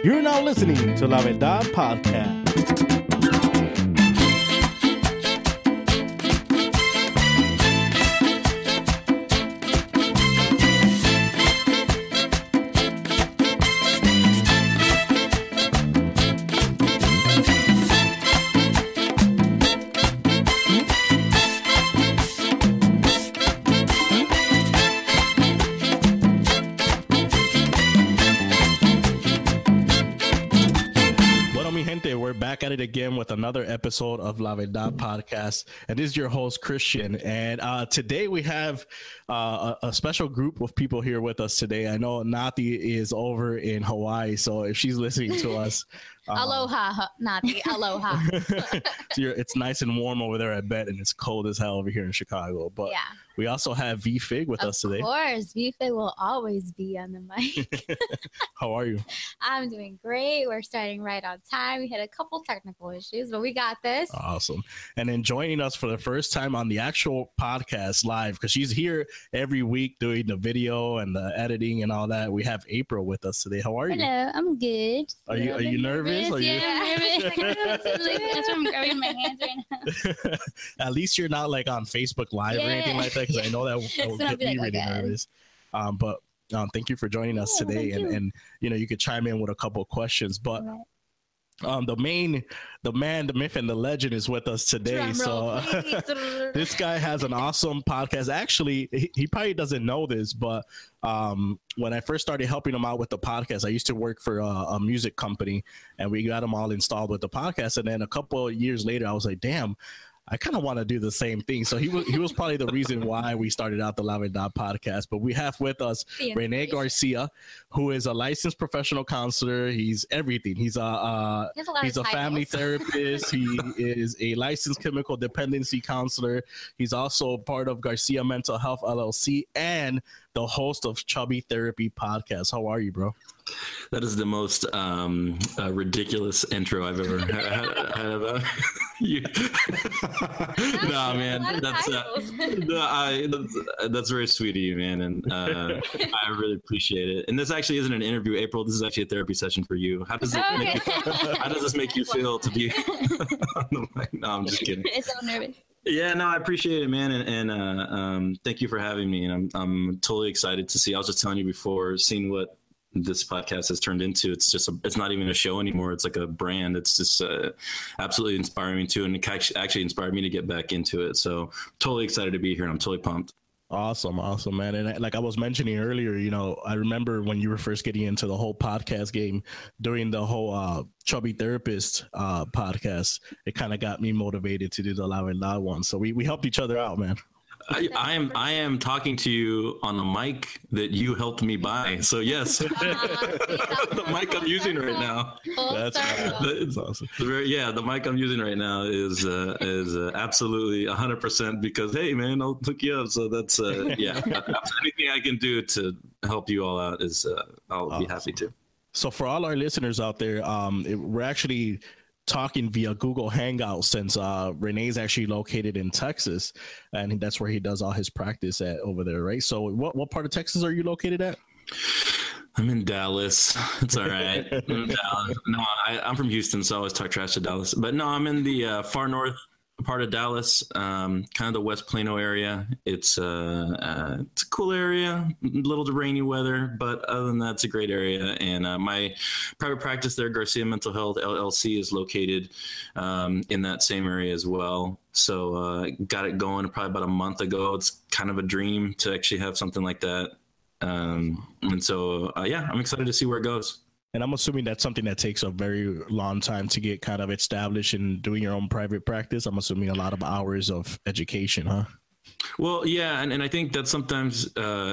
You're now listening to La Verdad Podcast. At it again with another episode of La Verdad Podcast, and this is your host Christian. And today we have a special group of people here with us today. I know Nati is over in Hawaii, so if she's listening to us, aloha, Nati, aloha. It's nice and warm over there, I bet, and it's cold as hell over here in Chicago. But yeah. We also have V-Fig with us today. Of course, V-Fig will always be on the mic. How are you? I'm doing great. We're starting right on time. We had a couple technical issues, but we got this. Awesome. And then joining us for the first time on the actual podcast live, because she's here every week doing the video and the editing and all that. We have April with us today. How are you? Hello, I'm good. Are you nervous? I'm nervous. That's why I'm grabbing my hands right now. At least you're not like on Facebook Live or anything like that, because I know that will get me really nervous. But thank you for joining us today, and you could chime in with a couple of questions. But the man, the myth, and the legend is with us today. So this guy has an awesome podcast. Actually, he probably doesn't know this, but when I first started helping him out with the podcast, I used to work for a music company, and we got him all installed with the podcast. And then a couple of years later, I was like, damn, I kind of want to do the same thing. So he was probably the reason why we started out the La Verdad Podcast. But we have with us Rene Garcia, who is a licensed professional counselor. He's everything. He's a family therapist. He is a licensed chemical dependency counselor. He's also part of Garcia Mental Health LLC and the host of Chubby Therapy Podcast. How are you, bro? That is the most ridiculous intro I've ever had. No, man, that's very sweet of you, man, and I really appreciate it. And this actually isn't an interview, April. This is actually a therapy session for you. How does this make you feel to be on the mic? No, I'm just kidding. It's so nervous. Yeah, no, I appreciate it, man, and thank you for having me. And I'm totally excited to see. I was just telling you before, seeing what this podcast has turned into. It's not even a show anymore. It's like a brand. It's just absolutely inspiring me too, and it actually inspired me to get back into it. So totally excited to be here, and I'm totally pumped. Awesome, man. And like I was mentioning earlier, I remember when you were first getting into the whole podcast game during the whole Chubby Therapist podcast. It kind of got me motivated to do the La Verdad one. So we helped each other out, man. I am talking to you on a mic that you helped me buy. So yes, the mic I'm using right now. That's awesome. The mic I'm using right now is absolutely 100% because hey, man, I'll hook you up. So that's anything I can do to help you all out is I'll be happy to. So for all our listeners out there, we're actually talking via Google Hangouts since Rene's actually located in Texas, and that's where he does all his practice at over there, right? So what part of Texas are you located at? I'm in Dallas. It's all right. I'm in Dallas. No, I'm from Houston, so I always talk trash to Dallas. But no, I'm in the far north part of Dallas, kind of the West Plano area. It's a cool area, a little rainy weather, but other than that, it's a great area. And my private practice there, Garcia Mental Health LLC, is located in that same area as well. So got it going probably about a month ago. It's kind of a dream to actually have something like that. And so, I'm excited to see where it goes. And I'm assuming that's something that takes a very long time to get kind of established in doing your own private practice. I'm assuming a lot of hours of education, huh? Well, yeah. And I think that sometimes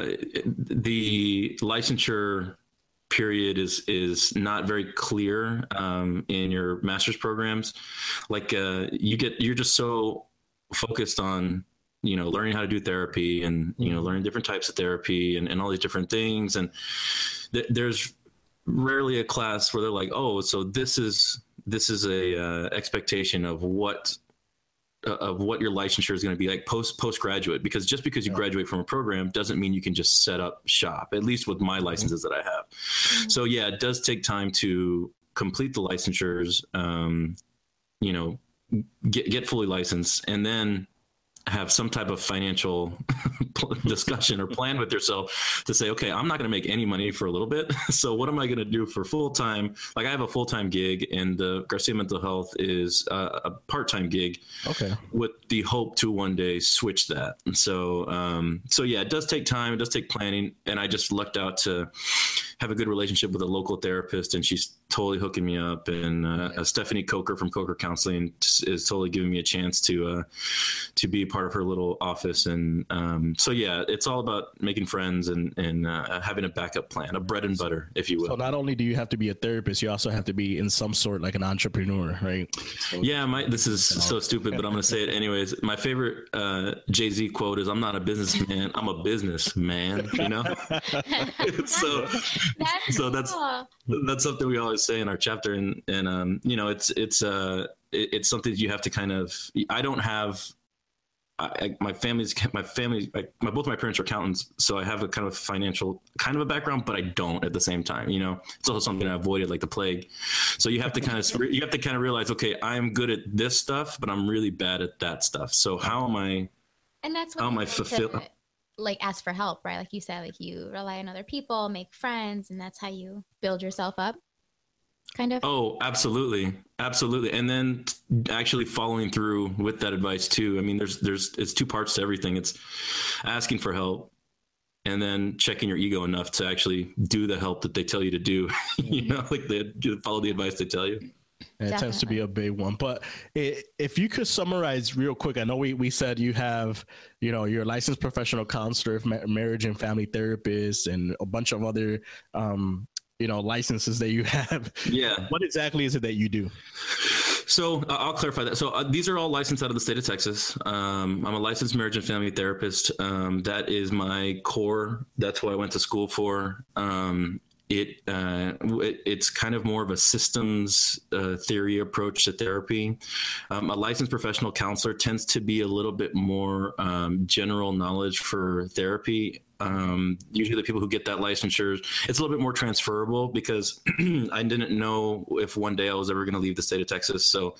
the licensure period is not very clear in your master's programs. Like you're just so focused on, learning how to do therapy and, learning different types of therapy and all these different things. And there's rarely a class where they're like, oh, so this is a expectation of what of what your licensure is going to be like postgraduate, because just because you graduate from a program doesn't mean you can just set up shop, at least with my licenses that I have. So yeah, it does take time to complete the licensures, get fully licensed, and then have some type of financial discussion or plan with yourself to say, okay, I'm not going to make any money for a little bit. So what am I going to do for full time? Like I have a full time gig, and Garcia Mental Health is a part time gig. Okay. With the hope to one day switch that. And so yeah, it does take time. It does take planning. And I just lucked out to have a good relationship with a local therapist, and she's totally hooking me up. And Stephanie Coker from Coker Counseling is totally giving me a chance to be part of her little office. And so yeah, it's all about making friends and having a backup plan, a bread and butter, if you will. So not only do you have to be a therapist, you also have to be in some sort like an entrepreneur, right? So, yeah, this is so stupid, but I'm going to say it anyways. My favorite Jay-Z quote is, "I'm not a businessman, I'm a businessman." You know, that's something we always say in our chapter, and it's something you have to kind of. I don't have. Both my parents are accountants, so I have a kind of financial kind of a background, but I don't at the same time. It's also something I avoided like the plague. So you have to kind of realize, okay, I'm good at this stuff, but I'm really bad at that stuff. So how am I? And that's what I fulfill. Like ask for help, right? Like you said, like you rely on other people, make friends, and that's how you build yourself up. Kind of. Oh, absolutely. And then actually following through with that advice too. I mean, it's two parts to everything. It's asking for help and then checking your ego enough to actually do the help that they tell you to do, like they follow the advice they tell you. It tends to be a big one. But if you could summarize real quick, I know we said you have, you're a licensed professional counselor, marriage and family therapist, and a bunch of other, licenses that you have. Yeah. What exactly is it that you do? So I'll clarify that. So these are all licensed out of the state of Texas. I'm a licensed marriage and family therapist. That is my core. That's what I went to school for. It's kind of more of a systems theory approach to therapy. A licensed professional counselor tends to be a little bit more general knowledge for therapy. Usually the people who get that licensure, it's a little bit more transferable because I didn't know if one day I was ever going to leave the state of Texas. So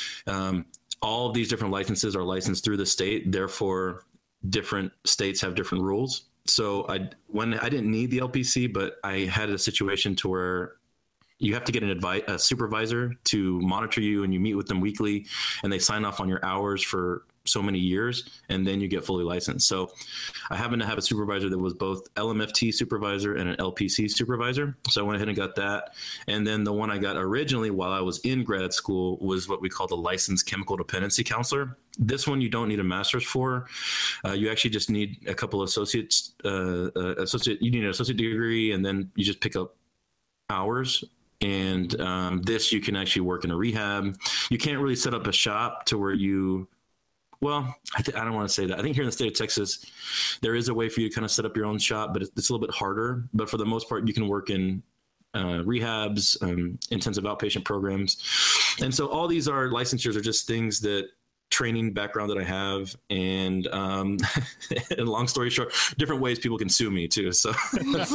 all of these different licenses are licensed through the state. Therefore, different states have different rules. So I didn't need the LPC, but I had a situation to where you have to get a supervisor to monitor you, and you meet with them weekly, and they sign off on your hours for so many years, and then you get fully licensed. So I happen to have a supervisor that was both LMFT supervisor and an LPC supervisor. So I went ahead and got that. And then the one I got originally while I was in grad school was what we call the licensed chemical dependency counselor. This one you don't need a master's for. You actually just need a couple associates. You need an associate degree, and then you just pick up hours. And this you can actually work in a rehab. You can't really set up a shop to where you. Well, I don't want to say that. I think here in the state of Texas, there is a way for you to kind of set up your own shop, but it's a little bit harder. But for the most part, you can work in rehabs, intensive outpatient programs. And so all these licensures are just things that training background that I have. And long story short, different ways people can sue me too. So there's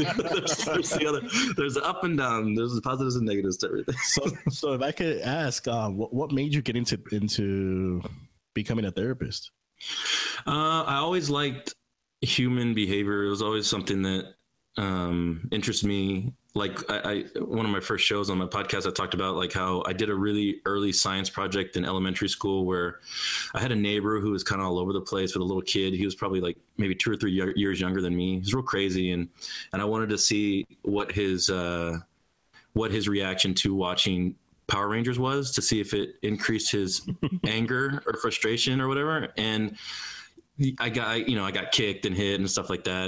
the up and down, there's the positives and negatives to everything. So if I could ask, what made you get into becoming a therapist? I always liked human behavior. It was always something that interested me. Like one of my first shows on my podcast, I talked about like how I did a really early science project in elementary school where I had a neighbor who was kind of all over the place with a little kid. He was probably like maybe 2 or 3 years younger than me. He was real crazy. And I wanted to see what his reaction to watching Power Rangers was, to see if it increased his anger or frustration or whatever. And I got kicked and hit and stuff like that.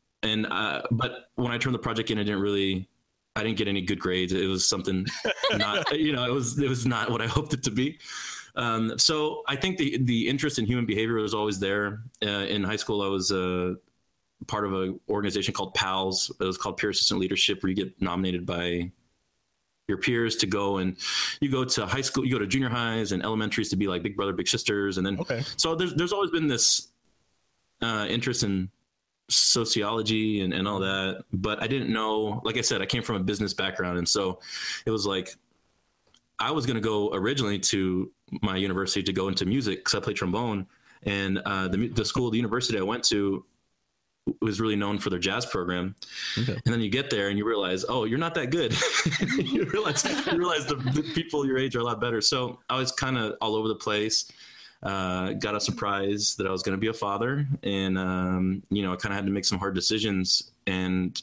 But when I turned the project in, I didn't get any good grades. It was something not, it was not what I hoped it to be. So I think the interest in human behavior was always there. In high school, I was part of an organization called PALS. It was called Peer Assistant Leadership, where you get nominated by your peers to go, and you go to high school, you go to junior highs and elementaries to be like big brother, big sisters. And then, so there's always been this interest in sociology and all that, but I didn't know, like I said, I came from a business background. And so it was like, I was going to go originally to my university to go into music because I play trombone, and the school, the university I went to was really known for their jazz program. And then you get there and you realize, oh, you're not that good. you realize the people your age are a lot better. So I was kind of all over the place. Got a surprise that I was going to be a father, and I kind of had to make some hard decisions. And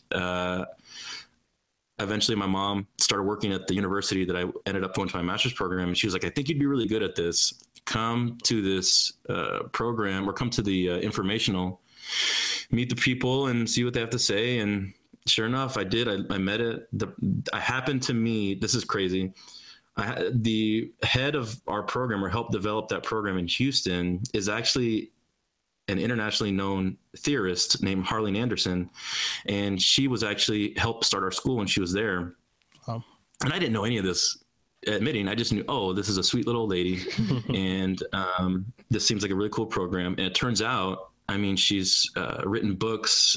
eventually my mom started working at the university that I ended up going to my master's program, and she was like, I think you'd be really good at this. Come to this program, or come to the informational, meet the people and see what they have to say. And sure enough, I did. I met it. I happened to meet, this is crazy, the head of our program, or helped develop that program in Houston, is actually an internationally known theorist named Harleen Anderson. And she was actually helped start our school when she was there. And I didn't know any of this admitting. I just knew, oh, this is a sweet little lady. And this seems like a really cool program. And it turns out, I mean, she's written books,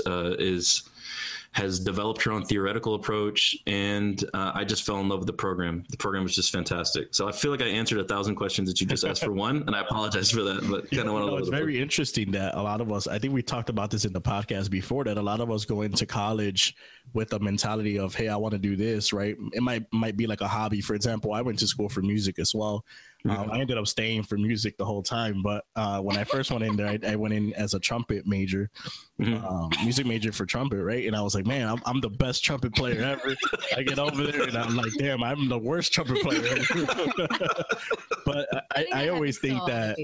has developed her own theoretical approach, and I just fell in love with the program. The program was just fantastic. So I feel like I answered 1,000 questions that you just asked for one, and I apologize for that. But kind of want to. It's very interesting that a lot of us, I think we talked about this in the podcast before, that a lot of us go into college with a mentality of, hey, I want to do this, right? It might be like a hobby. For example, I went to school for music as well. I ended up staying for music the whole time, but when I first went in there, I went in as a trumpet major, music major for trumpet, right? And I was like, man, I'm the best trumpet player ever. I get over there and I'm like, damn, I'm the worst trumpet player ever. But I always think that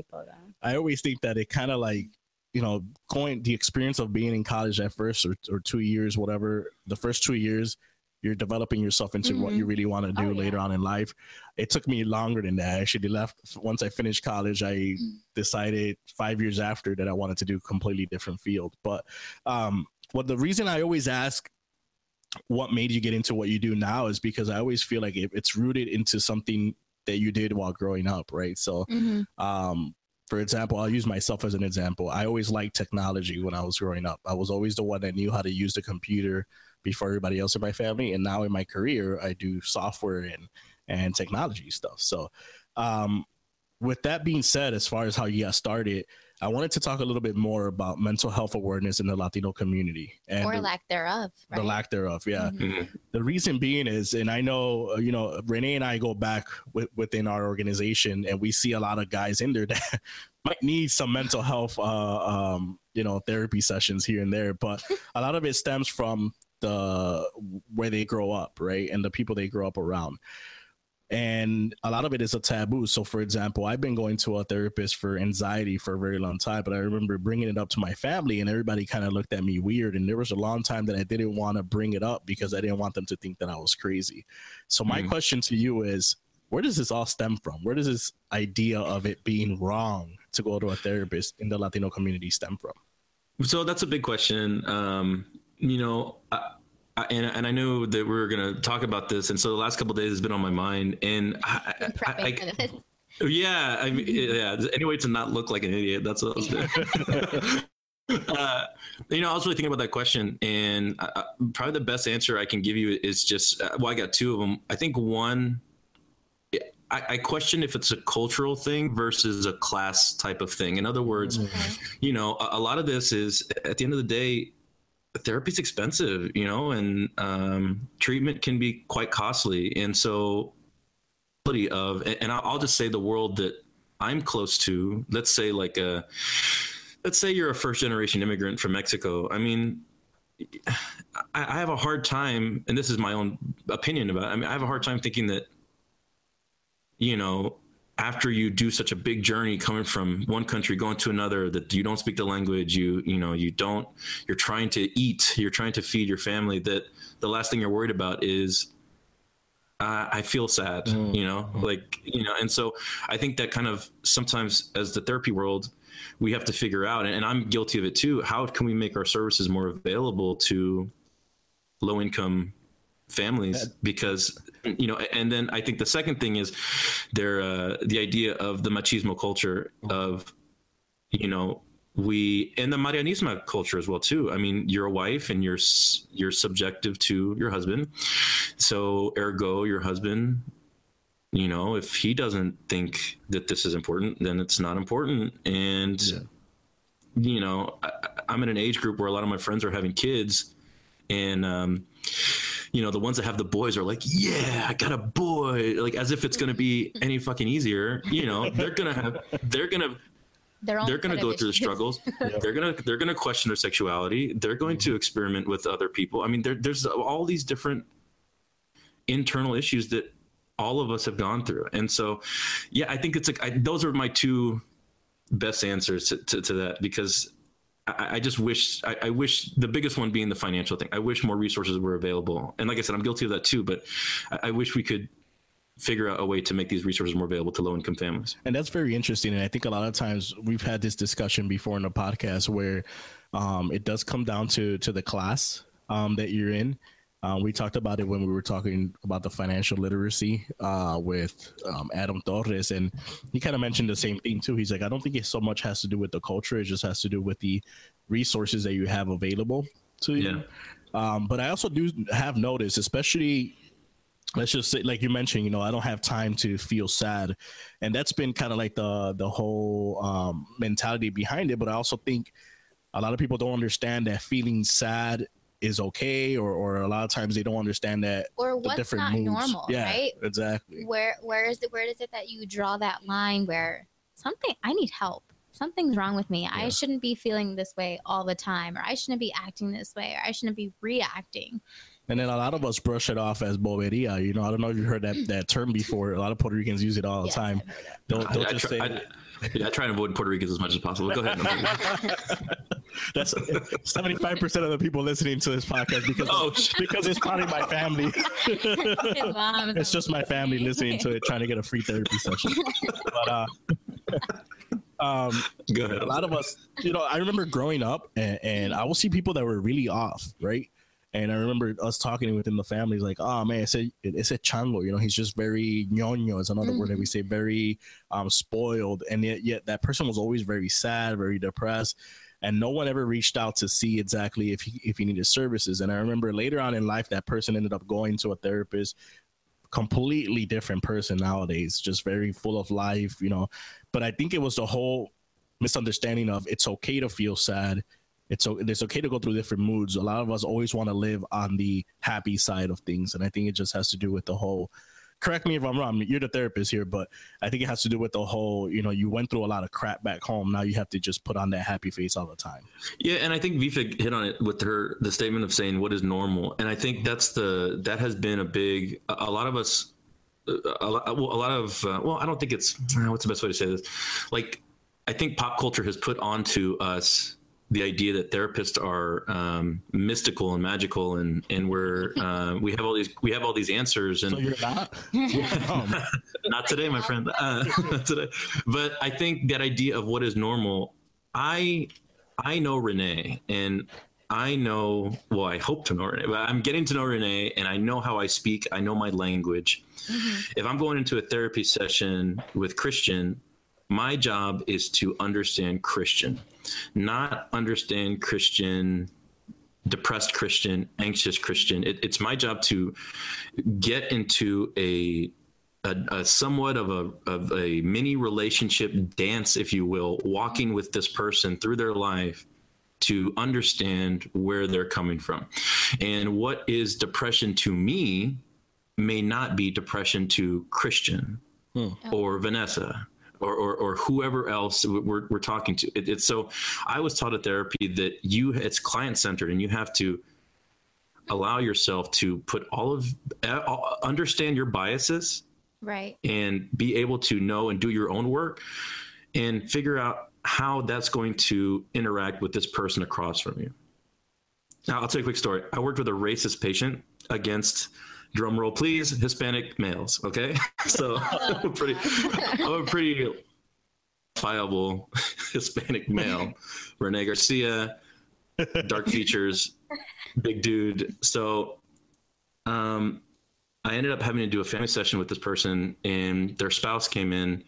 it kind of like, the experience of being in college at first, or 2 years, whatever, the first 2 years, you're developing yourself into what you really want to do later on in life. It took me longer than that. I actually left once I finished college. I decided 5 years after that I wanted to do a completely different field. But the reason I always ask what made you get into what you do now is because I always feel like it's rooted into something that you did while growing up, right? So, for example, I'll use myself as an example. I always liked technology when I was growing up. I was always the one that knew how to use the computer before everybody else in my family. And now in my career, I do software and technology stuff. So with that being said, as far as how you got started, I wanted to talk a little bit more about mental health awareness in the Latino community. Or lack thereof. Right? The lack thereof, yeah. The reason being is, and I know, Renee and I go back within our organization, and we see a lot of guys in there that might need some mental health, therapy sessions here and there. But a lot of it stems from where they grow up, right? And the people they grow up around. And a lot of it is a taboo. So for example, I've been going to a therapist for anxiety for a very long time, but I remember bringing it up to my family and everybody kind of looked at me weird. And there was a long time that I didn't want to bring it up because I didn't want them to think that I was crazy. So my question to you is, where does this all stem from? Where does this idea of it being wrong to go to a therapist in the Latino community stem from? So that's a big question. And I knew that we were going to talk about this, and so the last couple of days has been on my mind. And any way to not look like an idiot. That's what I was doing. I was really thinking about that question, and probably the best answer I can give you is just, I got two of them. I think one, I question if it's a cultural thing versus a class type of thing. In other words, a lot of this is, at the end of the day, therapy is expensive, and treatment can be quite costly. And so, I'll just say the world that I'm close to, let's say you're a first generation immigrant from Mexico. I mean, I have a hard time, and this is my own opinion about it. I mean, I have a hard time thinking that, after you do such a big journey coming from one country going to another, that you don't speak the language, you're trying to eat, you're trying to feed your family, that the last thing you're worried about is, I feel sad, and so I think that kind of sometimes as the therapy world, we have to figure out, and I'm guilty of it too, how can we make our services more available to low income families because, you know, and then I think the second thing is the idea of the machismo culture of, you know, and the Marianismo culture as well too. I mean, you're a wife and you're subjective to your husband. So ergo your husband, you know, if he doesn't think that this is important, then it's not important. And, you know, I'm in an age group where a lot of my friends are having kids, and, you know, the ones that have the boys are like, yeah, I got a boy, like as if it's going to be any fucking easier. You know, they're going to go through the struggles. They're going to question their sexuality. They're going to experiment with other people. I mean, there's all these different internal issues that all of us have gone through. And so, yeah, I think it's like, those are my two best answers to that, because I just wish, I wish, the biggest one being the financial thing. I wish more resources were available. And like I said, I'm guilty of that too, but I wish we could figure out a way to make these resources more available to low-income families. And that's very interesting. And I think a lot of times we've had this discussion before in the podcast where it does come down to the class that you're in. We talked about it when we were talking about the financial literacy with Adam Torres, and he kind of mentioned the same thing too. He's like, I don't think it so much has to do with the culture. It just has to do with the resources that you have available to you. But I also do have noticed, especially, let's just say, like you mentioned, you know, I don't have time to feel sad. And that's been kind of like the whole mentality behind it. But I also think a lot of people don't understand that feeling sad is okay, or a lot of times they don't understand that, or what's different not moods. normal, right? Exactly. Where is it that you draw that line where I need help, something's wrong with me, I shouldn't be feeling this way all the time, or I shouldn't be acting this way, or I shouldn't be reacting. And then a lot of us brush it off as boberia. You know, I don't know if you heard that term before. A lot of Puerto Ricans use it all the time. Don't just say. I try and avoid Puerto Ricans as much as possible. Go ahead. That's 75% of the people listening to this podcast because it's probably my family. It's just my family listening to it, trying to get a free therapy session. But go ahead. A lot of us, you know, I remember growing up and I will see people that were really off, right? And I remember us talking within the family, like, oh man, it's a chango, you know, he's just very ñoño is another word that we say, very spoiled. And yet that person was always very sad, very depressed. And no one ever reached out to see exactly if he needed services. And I remember later on in life, that person ended up going to a therapist, completely different person nowadays, just very full of life, you know. But I think it was the whole misunderstanding of it's okay to feel sad. It's okay to go through different moods. A lot of us always want to live on the happy side of things. And I think it just has to do with the whole, correct me if I'm wrong, you're the therapist here, but I think it has to do with the whole, you know, you went through a lot of crap back home. Now you have to just put on that happy face all the time. Yeah. And I think Vifa hit on it with the statement of saying what is normal. And I think that has been a lot of us, I don't think it's, what's the best way to say this? Like, I think pop culture has put onto us the idea that therapists are mystical and magical, and we have all these answers. And so you're not? Not today, my friend. Not today. But I think that idea of what is normal, I know Renee, and I hope to know Renee, but I'm getting to know Renee, and I know how I speak. I know my language. Mm-hmm. If I'm going into a therapy session with Christian, my job is to understand Christian, not understand Christian, depressed Christian, anxious Christian. It's my job to get into a somewhat of a mini relationship dance, if you will, walking with this person through their life to understand where they're coming from. And what is depression to me may not be depression to Christian or Vanessa or whoever else we're talking to. It's so I was taught at therapy that it's client-centered, and you have to allow yourself to put understand your biases, right, and be able to know and do your own work and figure out how that's going to interact with this person across from you. Now, I'll tell you a quick story. I worked with a racist patient against, drum roll please, Hispanic males. Okay. So I'm a pretty viable Hispanic male. Rene Garcia, dark features, big dude. So I ended up having to do a family session with this person, and their spouse came in.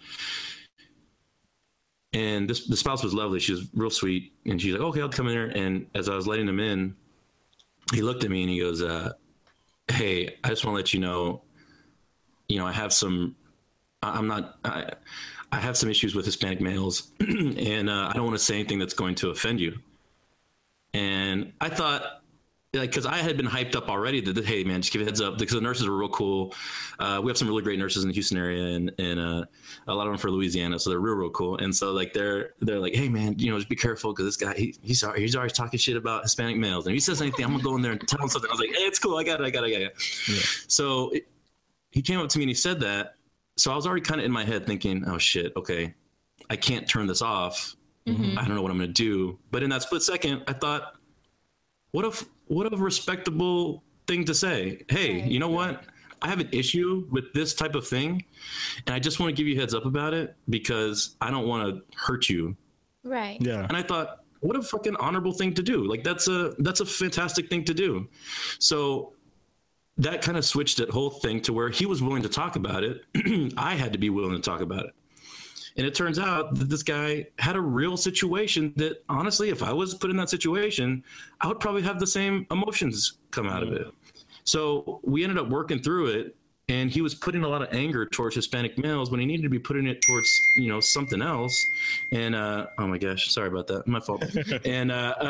And the spouse was lovely. She was real sweet. And she's like, okay, I'll come in there. And as I was letting him in, he looked at me and he goes, hey, I just want to let you know, I have some, I have some issues with Hispanic males and I don't want to say anything that's going to offend you. And I thought, because I had been hyped up already that, hey, man, just give a heads up, because the nurses were real cool. We have some really great nurses in the Houston area, and a lot of them for Louisiana, so they're real cool. And so like they're like, hey, man, just be careful, because this guy he's always talking shit about Hispanic males, and if he says anything, I'm gonna go in there and tell him something. I was like, hey, it's cool, I got it. Yeah. So he came up to me and he said that. So I was already kind of in my head thinking, oh shit, okay, I can't turn this off. Mm-hmm. I don't know what I'm gonna do. But in that split second, I thought, what a respectable thing to say. Hey, you know what? I have an issue with this type of thing, and I just want to give you a heads up about it because I don't want to hurt you. Right. Yeah. And I thought, what a fucking honorable thing to do. Like that's a fantastic thing to do. So that kind of switched that whole thing to where he was willing to talk about it. I had to be willing to talk about it. And it turns out that this guy had a real situation that, honestly, if I was put in that situation, I would probably have the same emotions come out of it. So we ended up working through it, and he was putting a lot of anger towards Hispanic males when he needed to be putting it towards, something else. And, oh my gosh, sorry about that. My fault. And,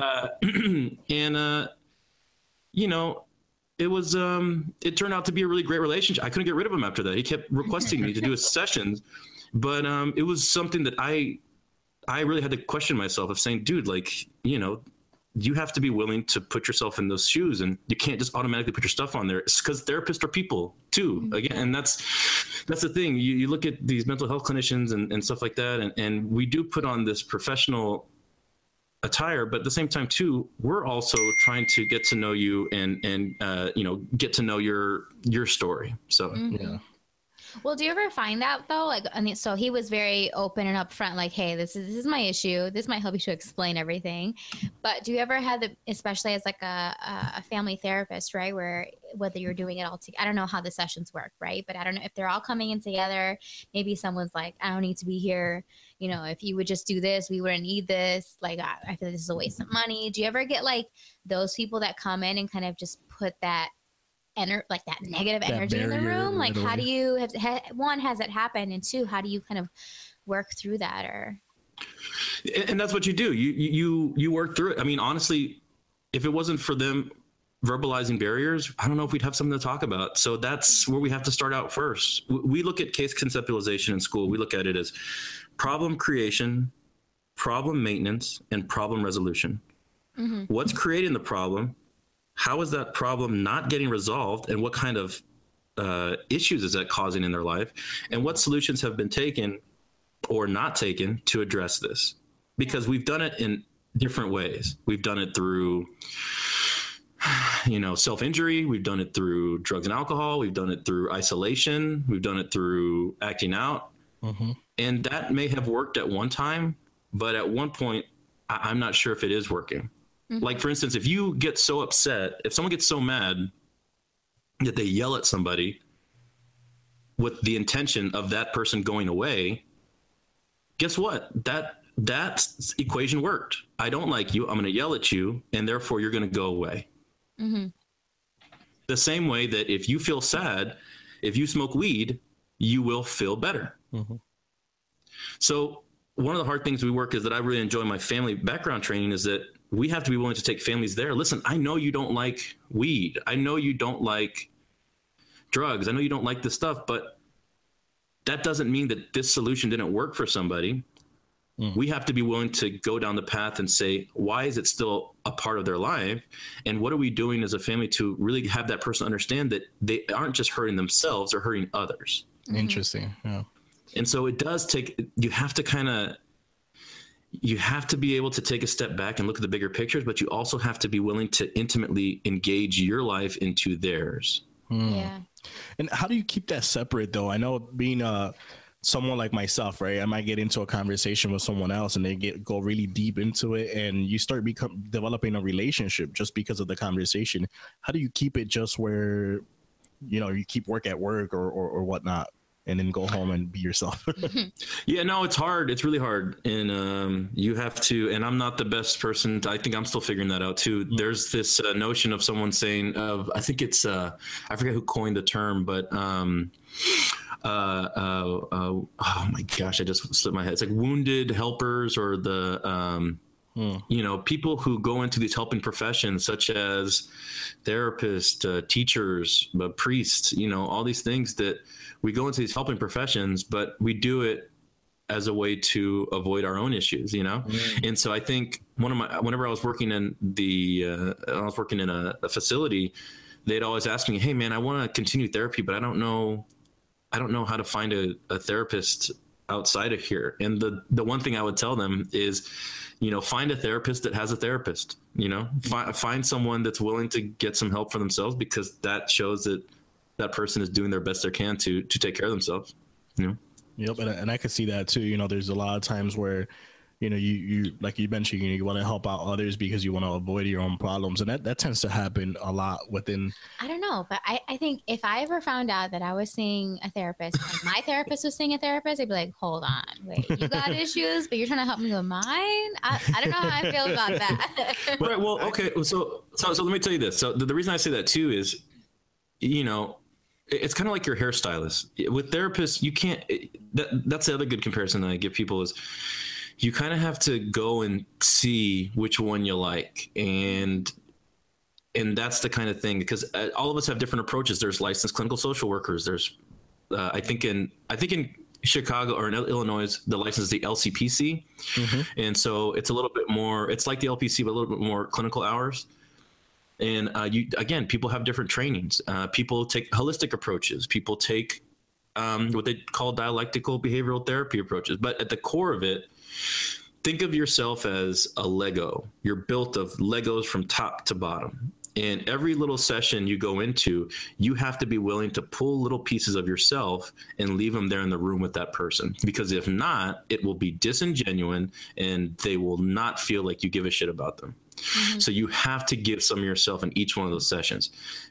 it was, it turned out to be a really great relationship. I couldn't get rid of him after that. He kept requesting me to do his sessions. But it was something that I really had to question myself of saying, dude, like, you have to be willing to put yourself in those shoes, and you can't just automatically put your stuff on there. It's because therapists are people too. Again, and that's the thing. You look at these mental health clinicians and stuff like that, and we do put on this professional attire, but at the same time too, we're also trying to get to know you and get to know your story. So yeah. Well, do you ever find that though? Like, so he was very open and upfront, like, hey, this is my issue. This might help you to explain everything. But do you ever have especially as like a family therapist, right? Where whether you're doing it all together, I don't know how the sessions work, right? But I don't know if they're all coming in together. Maybe someone's like, I don't need to be here. If you would just do this, we wouldn't need this. Like, I feel like this is a waste of money. Do you ever get like those people that come in and kind of just put that that negative energy in the room? Like, how do you one, has it happened, and two, how do you kind of work through that? Or and that's what you do. You work through it. I mean, honestly, if it wasn't for them verbalizing barriers, I don't know if we'd have something to talk about. So that's where we have to start out first. We look at case conceptualization in school. We look at it as problem creation, problem maintenance, and problem resolution. Mm-hmm. What's creating the problem? How is that problem not getting resolved, and what kind of issues is that causing in their life, and what solutions have been taken or not taken to address this? Because we've done it in different ways. We've done it through, self-injury. We've done it through drugs and alcohol. We've done it through isolation. We've done it through acting out. Mm-hmm. And that may have worked at one time, but at one point, I'm not sure if it is working. Mm-hmm. Like, for instance, if you get so upset, if someone gets so mad that they yell at somebody with the intention of that person going away, guess what? That equation worked. I don't like you. I'm going to yell at you, and therefore you're going to go away. Mm-hmm. The same way that if you feel sad, if you smoke weed, you will feel better. Mm-hmm. So one of the hard things we work is that I really enjoy my family background training is that we have to be willing to take families there. Listen, I know you don't like weed. I know you don't like drugs. I know you don't like this stuff, but that doesn't mean that this solution didn't work for somebody. We have to be willing to go down the path and say, why is it still a part of their life? And what are we doing as a family to really have that person understand that they aren't just hurting themselves, they're hurting others. Interesting. Yeah. And so it does take, you have to be able to take a step back and look at the bigger pictures, but you also have to be willing to intimately engage your life into theirs. Yeah. And how do you keep that separate though? I know being someone like myself, right? I might get into a conversation with someone else and they go really deep into it, and you start developing a relationship just because of the conversation. How do you keep it just where you know, you keep work at work or whatnot, and then go home and be yourself. Yeah, no, it's hard. It's really hard. And you have to, and I'm not the best person. I think I'm still figuring that out too. There's this notion of someone saying, I think it's, I forget who coined the term, but oh my gosh, I just slipped my head. It's like wounded helpers, or the, you know, people who go into these helping professions, such as therapists, teachers, priests, you know, all these things that we go into these helping professions, but we do it as a way to avoid our own issues, you know? And so I think whenever I was working in a facility, they'd always ask me, hey man, I want to continue therapy, but I don't know how to find a therapist outside of here. And the one thing I would tell them is, you know, find a therapist that has a therapist, you know, find someone that's willing to get some help for themselves, because that shows that person is doing their best they can to take care of themselves, you know? Yep. And I could see that too. You know, there's a lot of times where, you know, you like you mentioned, you know, you want to help out others because you want to avoid your own problems. And that tends to happen a lot within. I don't know, but I think if I ever found out that I was seeing a therapist and my therapist was seeing a therapist, I'd be like, hold on, wait, you got issues, but you're trying to help me with mine? I don't know how I feel about that. Right. Well, okay. So let me tell you this. So the reason I say that too is, you know, it's kind of like your hairstylist. With therapists, you can't, that's the other good comparison that I give people is, you kind of have to go and see which one you like. And that's the kind of thing, because all of us have different approaches. There's licensed clinical social workers. There's, I think in Chicago or in Illinois, the license is the LCPC. And so it's a little bit more, it's like the LPC, but a little bit more clinical hours. And again, people have different trainings. People take holistic approaches. People take what they call dialectical behavioral therapy approaches. But at the core of it, think of yourself as a Lego. You're built of Legos from top to bottom. And every little session you go into, you have to be willing to pull little pieces of yourself and leave them there in the room with that person. Because if not, it will be disingenuous and they will not feel like you give a shit about them. So you have to give some of yourself in each one of those sessions.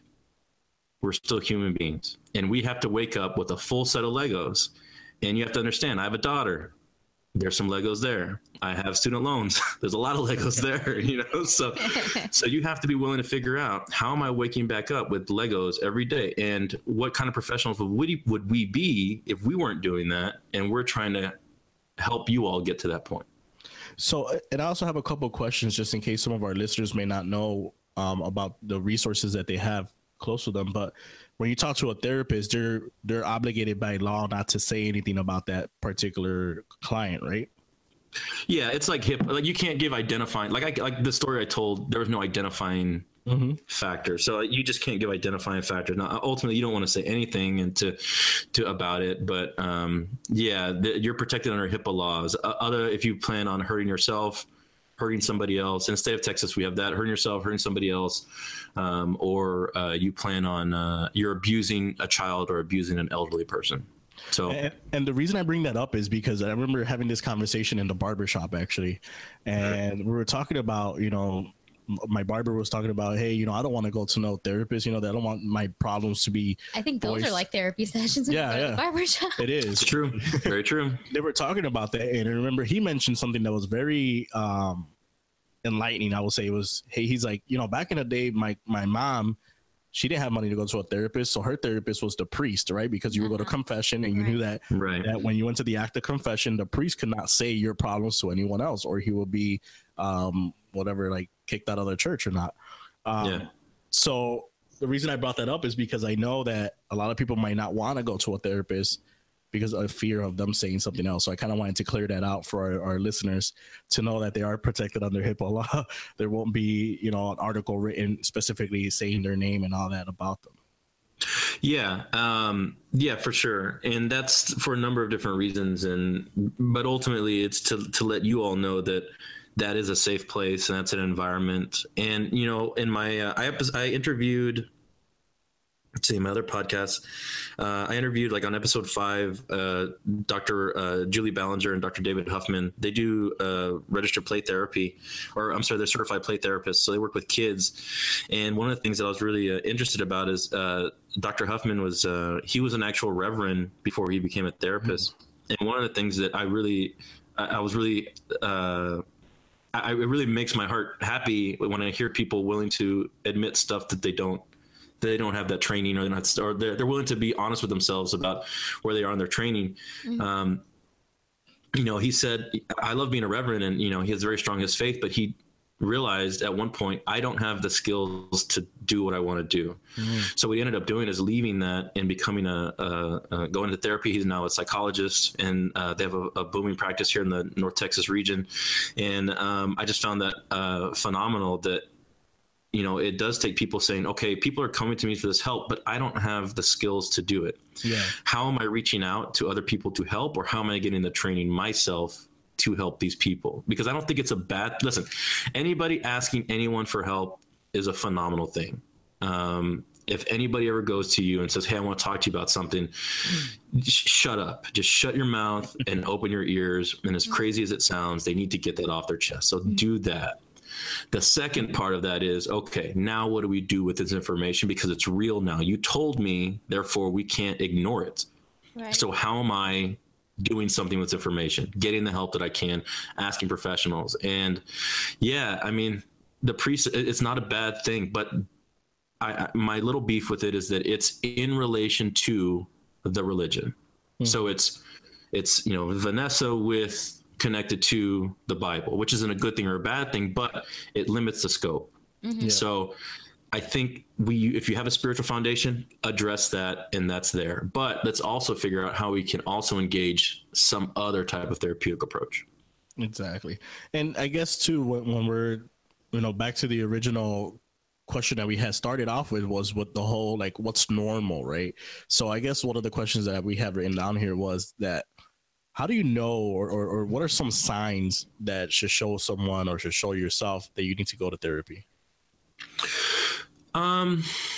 We're still human beings, and we have to wake up with a full set of Legos. And you have to understand, I have a daughter. There's some Legos there. I have student loans. There's a lot of Legos there, you know? So you have to be willing to figure out, how am I waking back up with Legos every day? And what kind of professionals would we be if we weren't doing that? And we're trying to help you all get to that point. So, and I also have a couple of questions just in case some of our listeners may not know about the resources that they have close to them. But when you talk to a therapist, they're obligated by law not to say anything about that particular client, right? Yeah, it's like like you can't give identifying, like the story I told, there was no identifying factor. So you just can't give identifying factors. Now, ultimately, you don't want to say anything about it, but you're protected under HIPAA laws. If you plan on hurting yourself, hurting somebody else, in the state of Texas, we have that: hurting yourself, hurting somebody else, or you plan on you're abusing a child or abusing an elderly person. So, and the reason I bring that up is because I remember having this conversation in the barbershop actually, and we were talking about, you know, my barber was talking about, hey, you know, I don't want to go to no therapist, you know, that I don't want my problems to be. I think those are like therapy sessions. Yeah, the barbershop. It is. It's true. Very true. They were talking about that, and I remember he mentioned something that was very enlightening. I would say it was, hey, he's like, you know, back in the day, my mom, she didn't have money to go to a therapist, so her therapist was the priest, right? Because you would go to confession, and you knew that when you went to the act of confession, the priest could not say your problems to anyone else, or he will be whatever, like kicked out of the church or not. So the reason I brought that up is because I know that a lot of people might not want to go to a therapist because of fear of them saying something else. So I kind of wanted to clear that out for our listeners to know that they are protected under HIPAA law. There won't be, you know, an article written specifically saying their name and all that about them. Yeah, for sure. And that's for a number of different reasons. But ultimately it's to let you all know that is a safe place and that's an environment. And, you know, in my, I interviewed see my other podcast. I interviewed, like, on episode 5, Dr. Julie Ballinger and Dr. David Huffman. They do registered play therapy, or I'm sorry, they're certified play therapists. So they work with kids. And one of the things that I was really interested about is Dr. Huffman was he was an actual reverend before he became a therapist. Mm-hmm. And one of the things that it really makes my heart happy when I hear people willing to admit stuff that they don't have that training, or they're willing to be honest with themselves about where they are in their training. Mm-hmm. He said, I love being a reverend, and, he has very strong his faith, but he realized at one point, I don't have the skills to do what I want to do. Mm-hmm. So what he ended up doing is leaving that and becoming going to therapy. He's now a psychologist, and they have a booming practice here in the North Texas region. And I just found that phenomenal, that it does take people saying, okay, people are coming to me for this help, but I don't have the skills to do it. Yeah. How am I reaching out to other people to help, or how am I getting the training myself to help these people? Because I don't think it's listen, anybody asking anyone for help is a phenomenal thing. If anybody ever goes to you and says, hey, I want to talk to you about something, shut up, just shut your mouth and open your ears. And as crazy as it sounds, they need to get that off their chest. So do that. The second part of that is, okay, now what do we do with this information? Because it's real now. You told me, therefore we can't ignore it. Right. So how am I doing something with this information, getting the help that I can, asking professionals? And yeah, I mean, it's not a bad thing, but my little beef with it is that it's in relation to the religion. Mm-hmm. So it's Vanessa connected to the Bible, which isn't a good thing or a bad thing, but it limits the scope. Mm-hmm. Yeah. So I think if you have a spiritual foundation, address that, and that's there. But let's also figure out how we can also engage some other type of therapeutic approach. Exactly. And I guess too, when we're, back to the original question that we had started off with, was with the whole, like, what's normal, right? So I guess one of the questions that we have written down here was that, how do you know, or what are some signs that should show someone, or should show yourself, that you need to go to therapy? I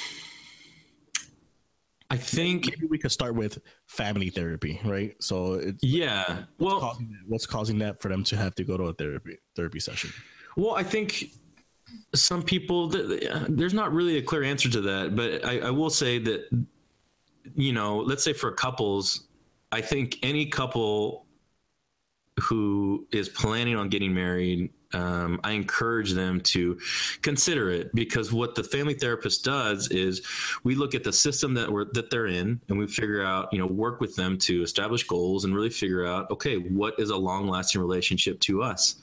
think maybe we could start with family therapy, right? So what's causing that for them to have to go to a therapy session? Well, I think some people, there's not really a clear answer to that, but I will say that, let's say for couples, I think any couple who is planning on getting married, I encourage them to consider it, because what the family therapist does is we look at the system that they're in, and we figure out, work with them to establish goals and really figure out, okay, what is a long-lasting relationship to us?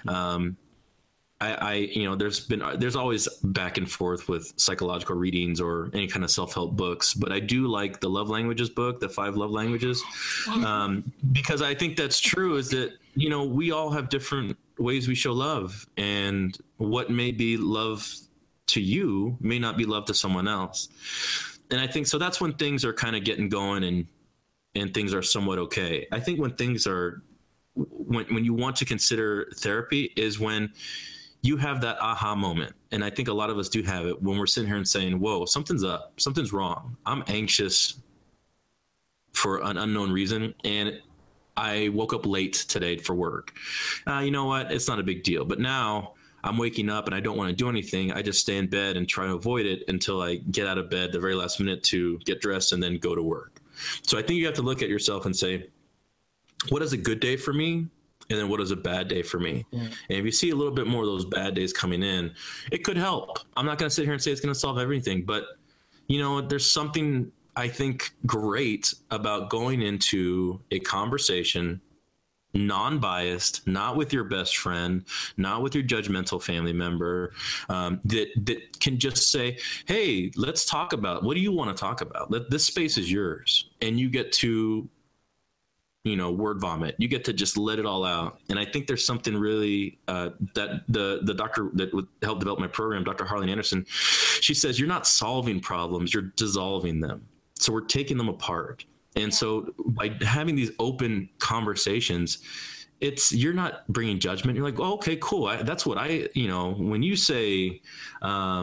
There's always back and forth with psychological readings or any kind of self-help books, but I do like the love languages book, the 5 love languages, because I think that's true, is that, we all have different ways we show love, and what may be love to you may not be love to someone else. And I think, so that's when things are kind of getting going and things are somewhat okay. I think when things are, when you want to consider therapy is when you have that aha moment. And I think a lot of us do have it when we're sitting here and saying, whoa, something's up, something's wrong. I'm anxious for an unknown reason, and I woke up late today for work. You know what? It's not a big deal. But now I'm waking up and I don't want to do anything. I just stay in bed and try to avoid it until I get out of bed the very last minute to get dressed and then go to work. So I think you have to look at yourself and say, what is a good day for me? And then what is a bad day for me? Yeah. And if you see a little bit more of those bad days coming in, it could help. I'm not going to sit here and say it's going to solve everything, but there's something I think great about going into a conversation, non-biased, not with your best friend, not with your judgmental family member, that can just say, hey, let's talk about, what do you want to talk about? This space is yours, and you get to, word vomit. You get to just let it all out. And I think there's something really that the doctor that helped develop my program, Dr. Harleen Anderson, she says, you're not solving problems, you're dissolving them. So we're taking them apart. And so by having these open conversations, you're not bringing judgment. You're like, oh, okay, cool. That's what when you say,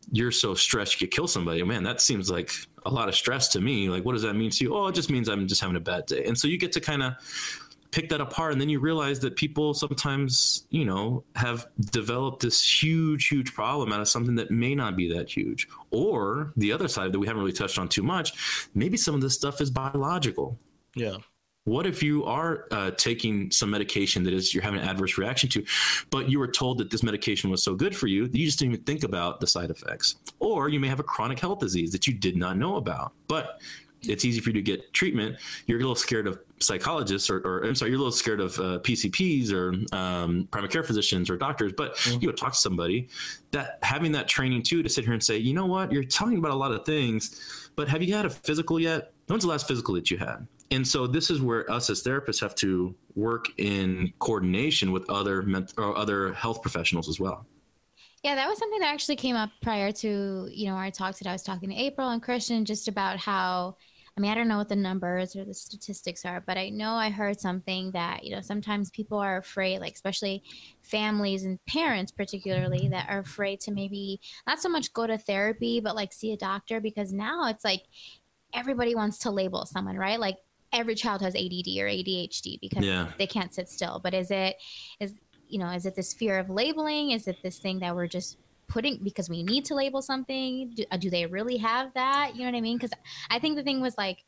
you're so stressed you could kill somebody. Man, that seems like a lot of stress to me. Like, what does that mean to you? Oh, it just means I'm just having a bad day. And so you get to kind of pick that apart, and then you realize that people sometimes, you know, have developed this huge problem out of something that may not be that huge. Or the other side that we haven't really touched on too much, maybe some of this stuff is biological. Yeah. What if you are taking some medication that you're having an adverse reaction to, but you were told that this medication was so good for you that you just didn't even think about the side effects? Or you may have a chronic health disease that you did not know about, but it's easy for you to get treatment. You're a little scared of psychologists or I'm sorry, you're a little scared of PCPs or primary care physicians or doctors, but you would talk to somebody that having that training too, to sit here and say, you know what, you're talking about a lot of things, but have you had a physical yet? When's the last physical that you had? And so this is where us as therapists have to work in coordination with other health professionals as well. Yeah, that was something that actually came up prior to, you know, our talks that I was talking to April and Christian just about how, I mean, I don't know what the numbers or the statistics are, but I know I heard something that, you know, sometimes people are afraid, like especially families and parents particularly, that are afraid to maybe not so much go to therapy, but like see a doctor, because now it's like everybody wants to label someone, right? Like every child has ADD or ADHD because they can't sit still. But is it this fear of labeling? Is it this thing that we're just putting because we need to label something? Do they really have that? You know what I mean? Because I think the thing was like,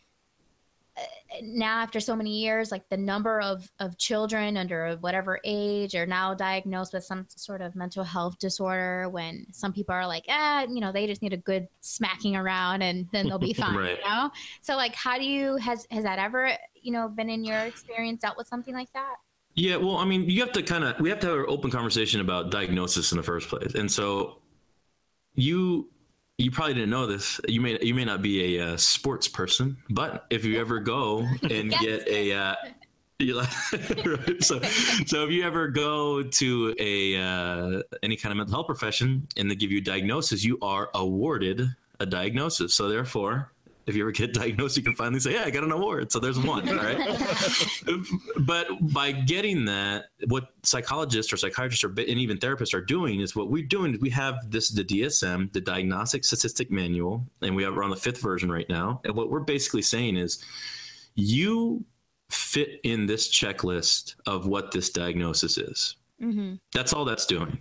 now after so many years, like the number of children under whatever age are now diagnosed with some sort of mental health disorder, when some people are like, you know, they just need a good smacking around and then they'll be fine. Right. You know? So like, how do you, has that ever, you know, been in your experience, dealt with something like that? Yeah, well, I mean, we have to have an open conversation about diagnosis in the first place. And so you probably didn't know this. You may not be a sports person, but if you ever go and get a so if you ever go to any kind of mental health profession and they give you a diagnosis, you are awarded a diagnosis. So therefore, if you ever get diagnosed, you can finally say, yeah, I got an award. So there's one, right? But by getting that, what psychologists or psychiatrists and even therapists are doing is we have the DSM, the Diagnostic Statistic Manual, and we're on the 5th version right now. And what we're basically saying is you fit in this checklist of what this diagnosis is. Mm-hmm. That's all that's doing.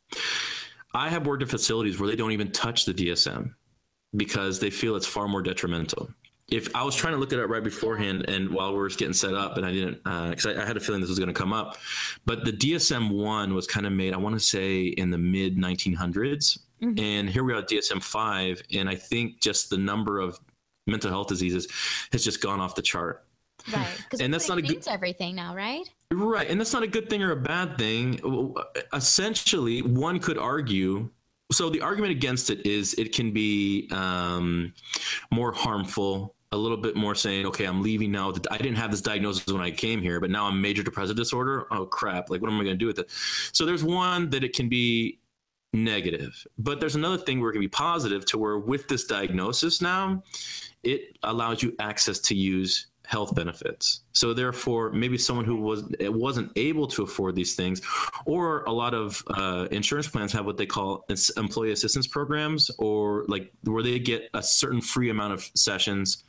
I have worked at facilities where they don't even touch the DSM, because they feel it's far more detrimental. If I was trying to look it up right beforehand and while we were getting set up, and I didn't, because I had a feeling this was going to come up, but the DSM-1 was kind of made, I want to say, in the mid 1900s. Mm-hmm. And here we are at DSM-5. And I think just the number of mental health diseases has just gone off the chart. Right. And that's not a good everything now, right? Right. And that's not a good thing or a bad thing. Essentially, one could argue. So the argument against it is it can be more harmful, a little bit more saying, okay, I'm leaving now. I didn't have this diagnosis when I came here, but now I'm major depressive disorder. Oh, crap. Like, what am I going to do with it? So there's one that it can be negative, but there's another thing where it can be positive, to where with this diagnosis now, it allows you access to use health benefits. So therefore, maybe someone who wasn't able to afford these things, or a lot of insurance plans have what they call employee assistance programs, or like where they get a certain free amount of sessions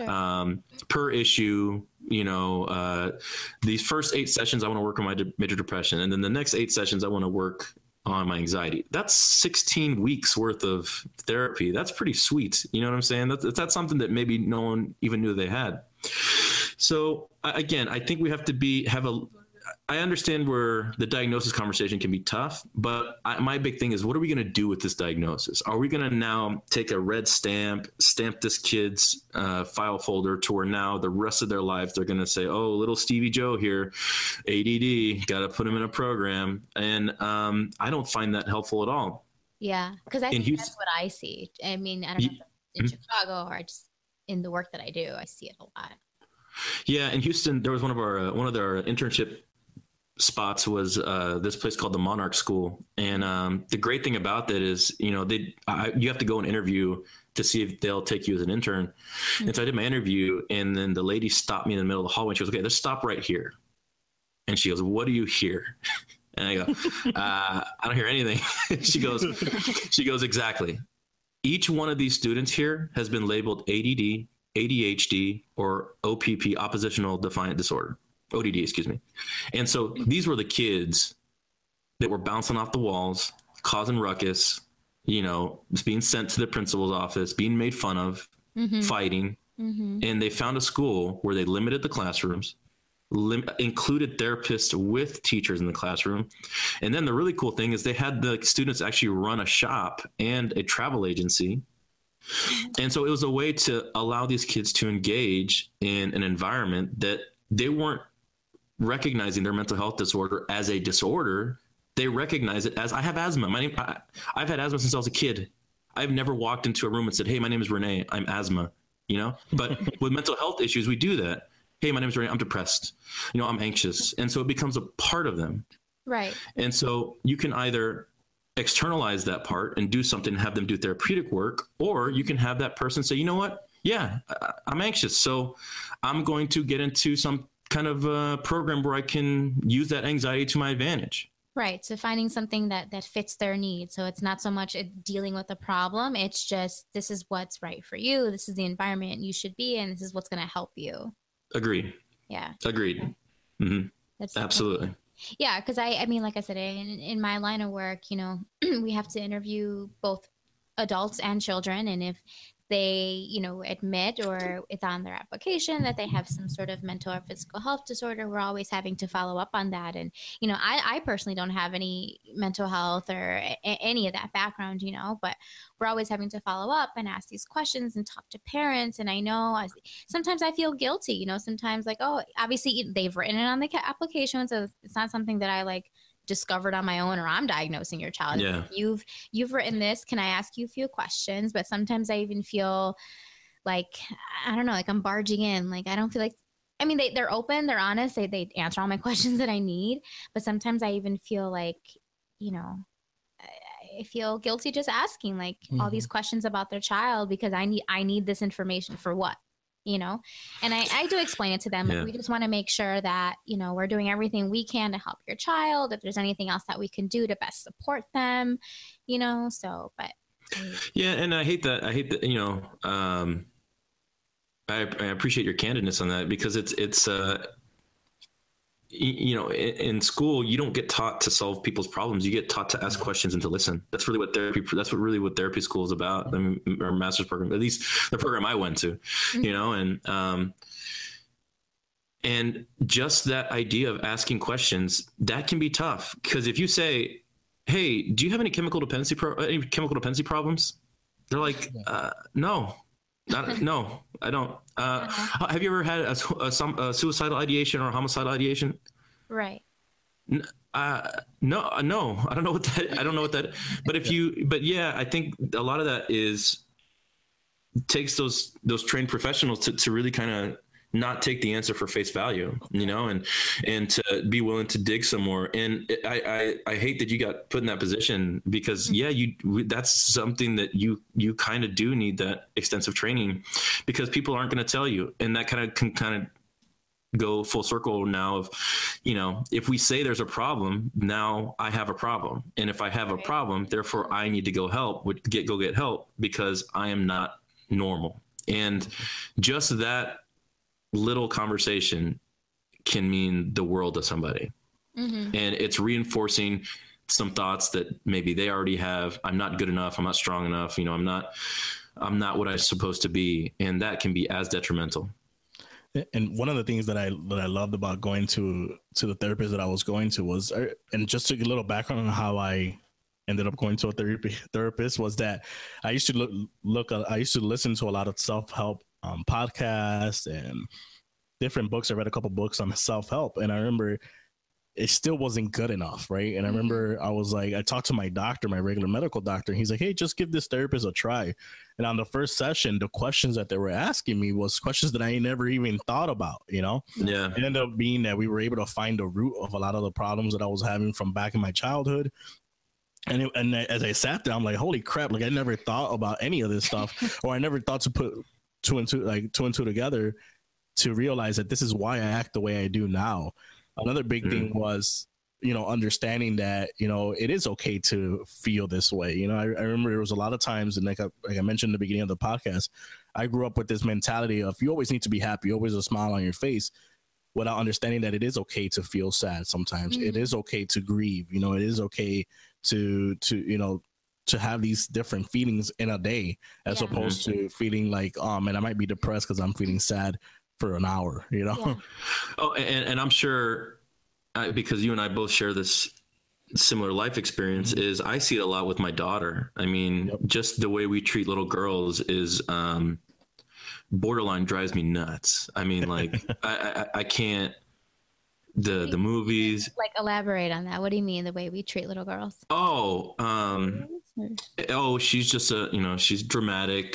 per issue. You know, these first 8 sessions, I want to work on my major depression. And then the next 8 sessions, I want to work on my anxiety. That's 16 weeks worth of therapy. That's pretty sweet. You know what I'm saying? That's something that maybe no one even knew they had. So again, I think we have to I understand where the diagnosis conversation can be tough, but my big thing is, what are we going to do with this diagnosis? Are we going to now take a red stamp this kid's file folder to where now the rest of their life they're going to say, oh, little Stevie Joe here, ADD, got to put him in a program. And I don't find that helpful at all. Yeah, because I think that's what I see. I mean, I don't know if in Chicago or just in the work that I do, I see it a lot. Yeah, in Houston, there was one of their internship spots was this place called the Monarch School, and the great thing about that is, you know, you have to go and interview to see if they'll take you as an intern. Mm-hmm. And so I did my interview, and then the lady stopped me in the middle of the hallway. And she goes, "Okay, let's stop right here." And she goes, "What do you hear?" And I go, I don't hear anything. She goes, exactly. Each one of these students here has been labeled ADD, ADHD, or OPP, oppositional defiant disorder, ODD, excuse me. And so these were the kids that were bouncing off the walls, causing ruckus, being sent to the principal's office, being made fun of, fighting. And they found a school where they limited the classrooms, included therapists with teachers in the classroom. And then the really cool thing is they had the students actually run a shop and a travel agency. And so it was a way to allow these kids to engage in an environment that they weren't recognizing their mental health disorder as a disorder. They recognize it as, I have asthma. I've had asthma since I was a kid. I've never walked into a room and said, hey, my name is Renee. I'm asthma, but with mental health issues, we do that. Hey, my name is Renee. I'm depressed. I'm anxious. And so it becomes a part of them. Right. And so you can either externalize that part and do something and have them do therapeutic work, or you can have that person say, you know what? Yeah, I'm anxious. So I'm going to get into some kind of program where I can use that anxiety to my advantage. Right. So finding something that fits their needs. So it's not so much dealing with the problem. It's just, this is what's right for you. This is the environment you should be in. This is what's going to help you. Agreed. Yeah. Agreed. Okay. Mm-hmm. That's absolutely. Yeah. Cause I mean, like I said, in my line of work, we have to interview both adults and children. And if they, admit, or it's on their application that they have some sort of mental or physical health disorder, we're always having to follow up on that. And, I personally don't have any mental health or any of that background, but we're always having to follow up and ask these questions and talk to parents. And I know sometimes I feel guilty, sometimes like, oh, obviously they've written it on the application. So it's not something that I discovered on my own, or I'm diagnosing your child. Yeah. You've written this. Can I ask you a few questions? But sometimes I even feel like, I don't know, like I'm barging in. Like, I don't feel like, I mean, they're open, they're honest. They answer all my questions that I need. But sometimes I even feel like, I feel guilty just asking all these questions about their child, because I need this information for what? And I do explain it to them. Yeah. We just want to make sure that, we're doing everything we can to help your child. If there's anything else that we can do to best support them, but. Yeah. And I hate that, I appreciate your candidness on that, because it's in school, you don't get taught to solve people's problems. You get taught to ask questions and to listen. That's really what therapy school is about. I mean, our master's program, at least the program I went to, and just that idea of asking questions, that can be tough. Because if you say, hey, do you have any chemical dependency problems? They're like, no. No, I don't. Have you ever had a suicidal ideation or a homicidal ideation? Right. No, I don't know what that. But yeah, I think a lot of that takes those trained professionals to really kind of not take the answer for face value, and to be willing to dig some more. And I hate that you got put in that position, because that's something that you kind of do need, that extensive training, because people aren't going to tell you. And that can go full circle now of, if we say there's a problem, now I have a problem. And if I have a problem, therefore I need to go get help, because I am not normal. And just that little conversation can mean the world to somebody. And it's reinforcing some thoughts that maybe they already have. I'm not good enough. I'm not strong enough. I'm not what I'm supposed to be. And that can be as detrimental. And one of the things that I loved about going to the therapist that I was going to was, and just to get a little background on how I ended up going to a therapist, was that I used to I used to listen to a lot of self-help podcasts and different books. I read a couple books on self-help, and I remember it still wasn't good enough, right? And I remember I talked to my doctor, my regular medical doctor, and he's like, hey, just give this therapist a try. And on the first session, the questions that they were asking me was questions that I never even thought about, Yeah. It ended up being that we were able to find the root of a lot of the problems that I was having from back in my childhood. And as I sat there, I'm like, holy crap, I never thought about any of this stuff, or I never thought to put two and two together to realize that this is why I act the way I do now. Another big thing was understanding that, it is okay to feel this way. I remember there was a lot of times, and like I mentioned in the beginning of the podcast, I grew up with this mentality of you always need to be happy, always a smile on your face, without understanding that it is okay to feel sad sometimes. It is okay to grieve. It is okay to have these different feelings in a day, as opposed to feeling like, oh man, I might be depressed because I'm feeling sad for an hour, Oh, and I'm sure because you and I both share this similar life experience, is I see it a lot with my daughter. I mean, just the way we treat little girls is borderline drives me nuts. I mean, like I can't. The movies. Like, elaborate on that. What do you mean, the way we treat little girls? She's just she's dramatic.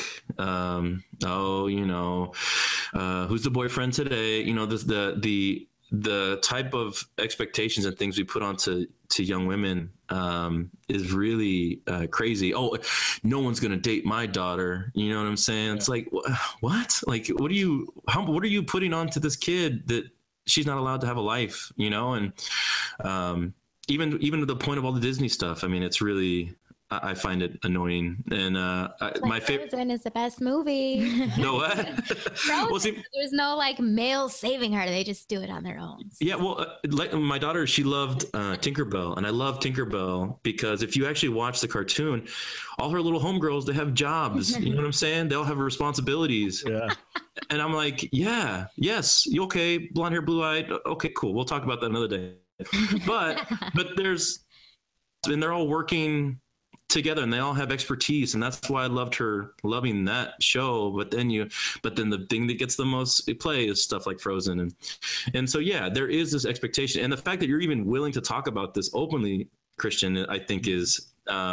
Who's the boyfriend today? The type of expectations and things we put onto young women is really crazy. Oh, no one's going to date my daughter. You know what I'm saying? Yeah. It's like, what? Like, what are you putting onto this kid that she's not allowed to have a life, and even to the point of all the Disney stuff. I mean, it's really, I find it annoying. And my favorite Frozen is the best movie. No, what? Well, there's no like male saving her. They just do it on their own. Yeah, well, like my daughter, she loved Tinkerbell, and I love Tinkerbell because if you actually watch the cartoon, all her little homegirls, they have jobs. You know what I'm saying? They all have responsibilities. Yeah. And I'm like, yes, you okay? Blonde hair, blue eyed. Okay, cool. We'll talk about that another day. But they're all working together and they all have expertise, and that's why I loved her loving that show. But then the thing that gets the most play is stuff like Frozen, and so there is this expectation, and the fact that you're even willing to talk about this openly, Christian, I think is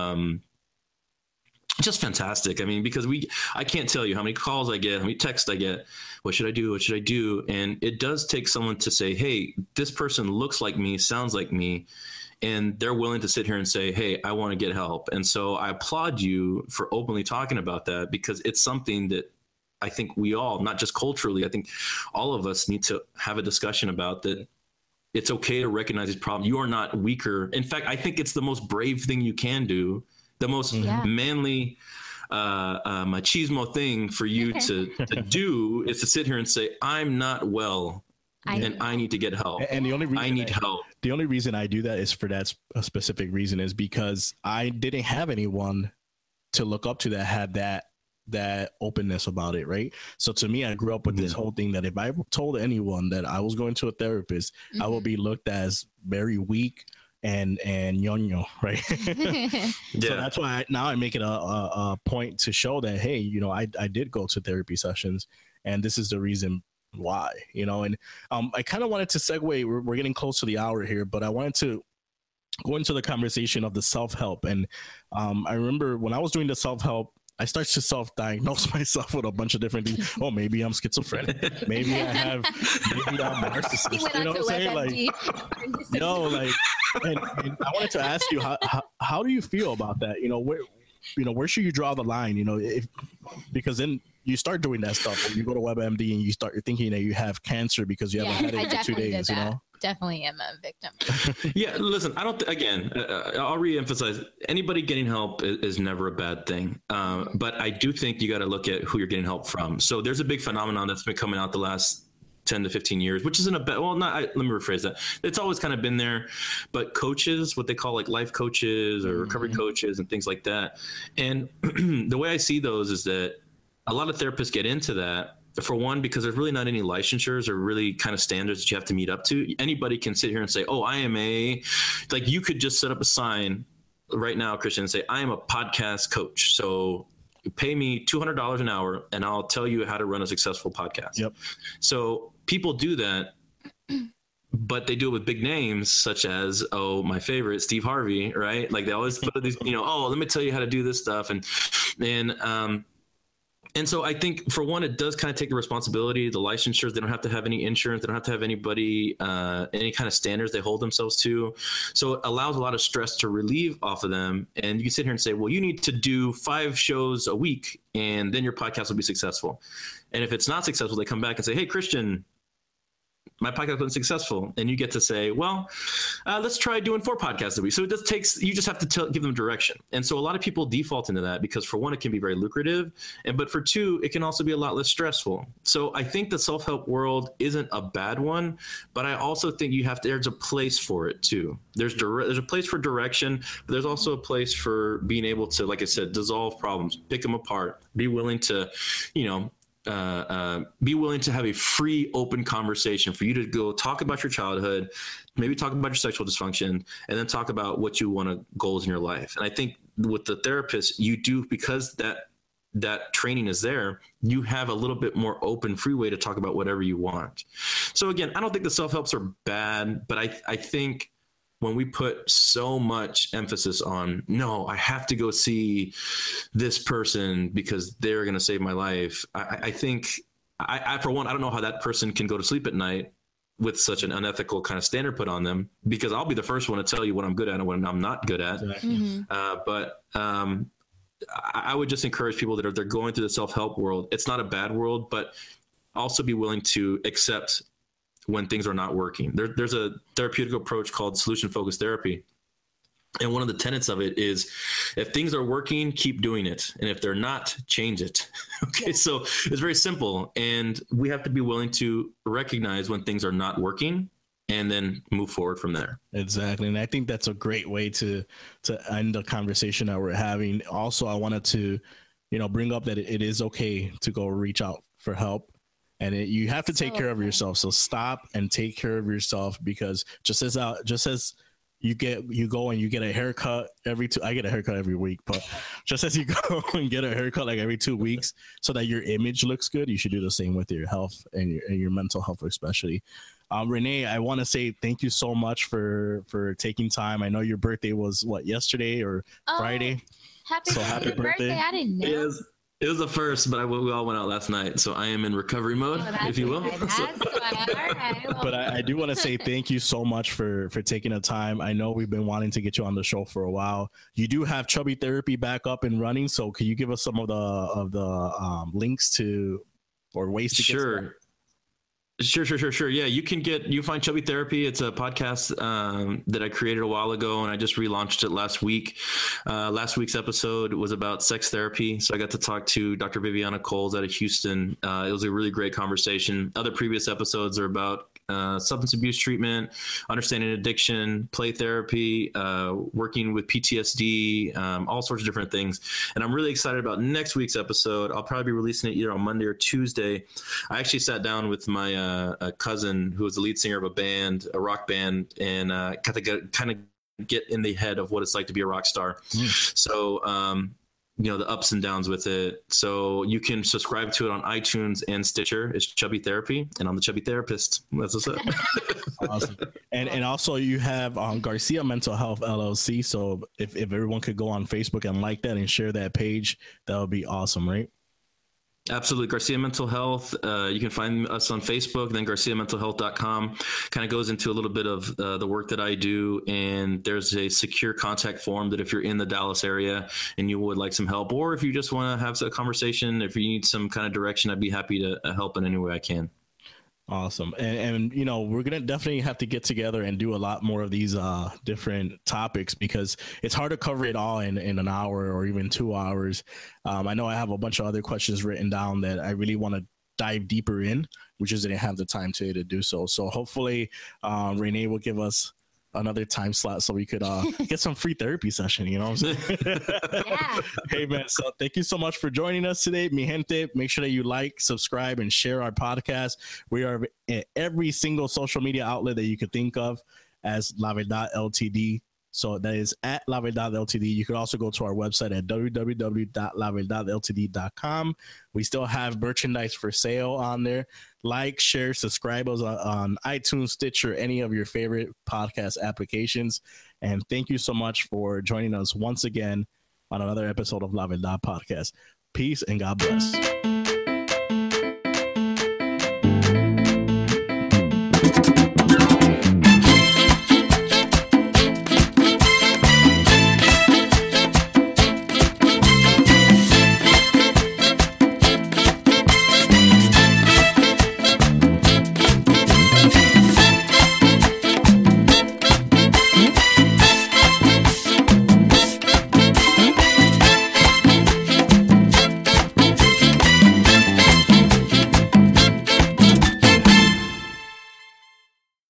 just fantastic. I mean, because I can't tell you how many calls I get, how many texts I get. What should I do? What should I do? And it does take someone to say, hey, this person looks like me, sounds like me. And they're willing to sit here and say, hey, I want to get help. And so I applaud you for openly talking about that, because it's something that I think we all, not just culturally, I think all of us need to have a discussion about, that it's okay to recognize these problems. You are not weaker. In fact, I think it's the most brave thing you can do, the most manly machismo thing for you to do is to sit here and say, I'm not well. And I need to get help. And the only reason I need help. The only reason I do that is for that a specific reason, is because I didn't have anyone to look up to that had that openness about it, right? So to me, I grew up with this whole thing that if I told anyone that I was going to a therapist, I will be looked as very weak and ñoño, right? So that's why now I make it a point to show that, hey, I did go to therapy sessions, and this is the reason why, and I kind of wanted to segue. We're getting close to the hour here, but I wanted to go into the conversation of the self-help. And I remember when I was doing the self-help, I started to self-diagnose myself with a bunch of different things. Oh, maybe I'm schizophrenic. Maybe I'm narcissist. You know what I'm saying? And I wanted to ask you, how do you feel about that? Where should you draw the line? Because then you start doing that stuff. When you go to WebMD and you're thinking that you have cancer because you have a headache for 2 days. Definitely am a victim. Yeah, listen, I don't. I'll reemphasize: anybody getting help is never a bad thing. But I do think you got to look at who you're getting help from. So there's a big phenomenon that's been coming out the last 10 to 15 years, which isn't let me rephrase that. It's always kind of been there, but coaches, what they call like life coaches or recovery coaches and things like that. And the way I see those is that a lot of therapists get into that, for one, because there's really not any licensures or really kind of standards that you have to meet up to. Anybody can sit here and say, oh, I am like you could just set up a sign right now, Christian, and say, I am a podcast coach. So you pay me $200 an hour and I'll tell you how to run a successful podcast. Yep. So people do that, but they do it with big names such as, my favorite, Steve Harvey, right? Like they always put these, let me tell you how to do this stuff. And so I think, for one, it does kind of take the responsibility, the licensures. They don't have to have any insurance. They don't have to have anybody, any kind of standards they hold themselves to. So it allows a lot of stress to relieve off of them. And you can sit here and say, well, you need to do 5 shows a week and then your podcast will be successful. And if it's not successful, they come back and say, hey, Christian, my podcast wasn't successful. And you get to say, well, let's try doing 4 podcasts a week. So you just have to give them direction. And so a lot of people default into that because for one, it can be very lucrative. But for two, it can also be a lot less stressful. So I think the self-help world isn't a bad one, but I also think there's a place for it too. There's a place for direction, but there's also a place for being able to, like I said, dissolve problems, pick them apart, be willing to, be willing to have a free, open conversation for you to go talk about your childhood, maybe talk about your sexual dysfunction, and then talk about what you want to goals in your life. And I think with the therapist, you do, because that training is there, you have a little bit more open, free way to talk about whatever you want. So again, I don't think the self-helps are bad, but I think when we put so much emphasis on, no, I have to go see this person because they're going to save my life. I think for one, I don't know how that person can go to sleep at night with such an unethical kind of standard put on them, because I'll be the first one to tell you what I'm good at and what I'm not good at. Exactly. I would just encourage people that they're going through the self-help world. It's not a bad world, but also be willing to accept when things are not working. There's a therapeutic approach called solution-focused therapy. And one of the tenets of it is, if things are working, keep doing it. And if they're not, change it. Okay. Yeah. So it's very simple. And we have to be willing to recognize when things are not working and then move forward from there. Exactly. And I think that's a great way to end the conversation that we're having. Also, I wanted to, bring up that it is okay to go reach out for help. And you have to take care of yourself. So stop and take care of yourself, because just as you go and you get a haircut I get a haircut every week, but just as you go and get a haircut like every 2 weeks so that your image looks good, you should do the same with your health and your mental health, especially. Renee, I want to say thank you so much for taking time. I know your birthday was yesterday or Friday? Happy birthday. I didn't know. It was the first, but we all went out last night, so I am in recovery mode, if you will. But I do want to say thank you so much for taking the time. I know we've been wanting to get you on the show for a while. You do have Chubby Therapy back up and running, so can you give us some of the links to or ways to get to that? Sure. Yeah, you find Chubby Therapy. It's a podcast that I created a while ago, and I just relaunched it last week. Last week's episode was about sex therapy, so I got to talk to Dr. Viviana Coles out of Houston. It was a really great conversation. Other previous episodes are about substance abuse treatment, understanding addiction, play therapy, working with PTSD, all sorts of different things. And I'm really excited about next week's episode. I'll probably be releasing it either on Monday or Tuesday. I actually sat down with my a cousin who was the lead singer of a rock band, and kind of get in the head of what it's like to be a rock star. So, the ups and downs with it. So you can subscribe to it on iTunes and Stitcher. It's Chubby Therapy, and I'm the Chubby Therapist. That's what's up. Awesome. And also you have Garcia Mental Health LLC. So if everyone could go on Facebook and like that and share that page, that would be awesome, right? Absolutely. Garcia Mental Health. You can find us on Facebook, then GarciaMentalHealth.com. Kind of goes into a little bit of the work that I do. And there's a secure contact form that if you're in the Dallas area and you would like some help, or if you just want to have a conversation, if you need some kind of direction, I'd be happy to help in any way I can. Awesome. And we're going to definitely have to get together and do a lot more of these different topics, because it's hard to cover it all in an hour or even 2 hours. I know I have a bunch of other questions written down that I really want to dive deeper in. We just didn't have the time to do so. So hopefully Renee will give us another time slot so we could get some free therapy session, you know what I'm saying? Yeah. Hey man, so thank you so much for joining us today, mi gente. Make sure that you like, subscribe, and share our podcast. We are at every single social media outlet that you could think of as La Verdad Ltd. So that is at La Verdad Ltd. You could also go to our website at www.laverdadltd.com. We still have merchandise for sale on there. Like, share, subscribe us on iTunes, Stitcher, any of your favorite podcast applications. And thank you so much for joining us once again on another episode of La Verdad Podcast. Peace and God bless.